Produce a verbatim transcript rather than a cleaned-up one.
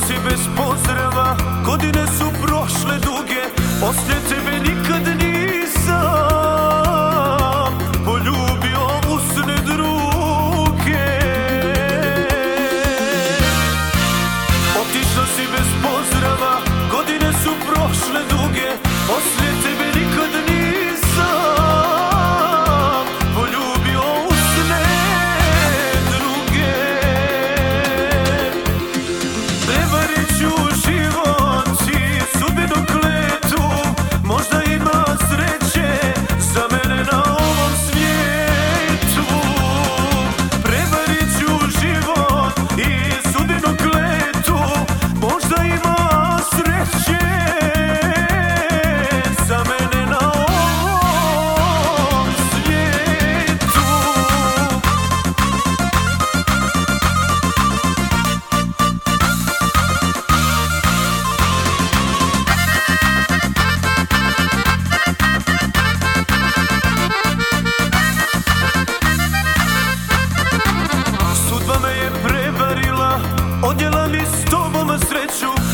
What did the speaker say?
si bez pozdrava, godine su prošle duge, poslije tebe nikad nisam poljubio usne druge. Otišla si bez pozdrava, godine su prošle duge, poslije tebe nikad nisam poljubio usne druge. Prevarit ću život i sudbinu kletu, možda ima sreće za mene na ovom svijetu. Prevarit ću život i sudbinu kletu, možda ima sreće za mene na ovom svijetu. Sudba me je prevarila, odnijela mi s tobom sreću,